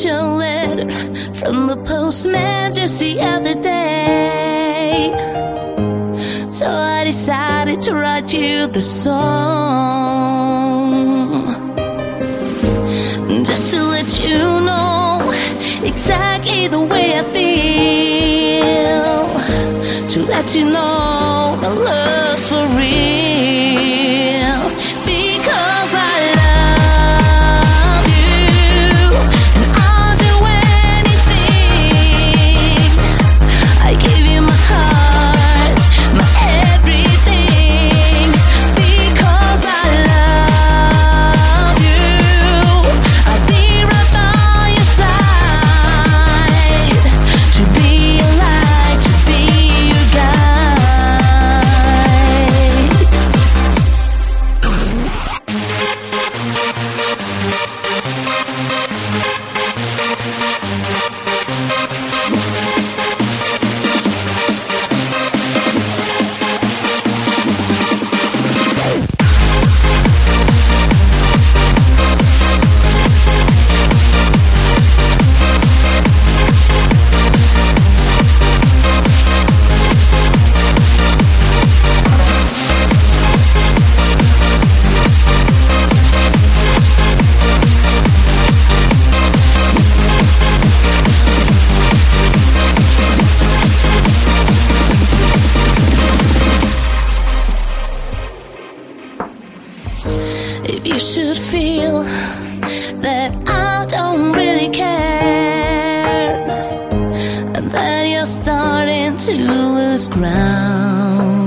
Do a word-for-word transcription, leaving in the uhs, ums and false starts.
your letter from the postman just the other day. So I decided to write you the song, just to let you know exactly the way I feel, to let you know my love's for real. Because I love you, and I'll do anything. I give you my heart, my everything. Because I love you, I'll be right by your side, to be your light, to be your guide. If you should feel that I don't really care, and that you're starting to lose ground,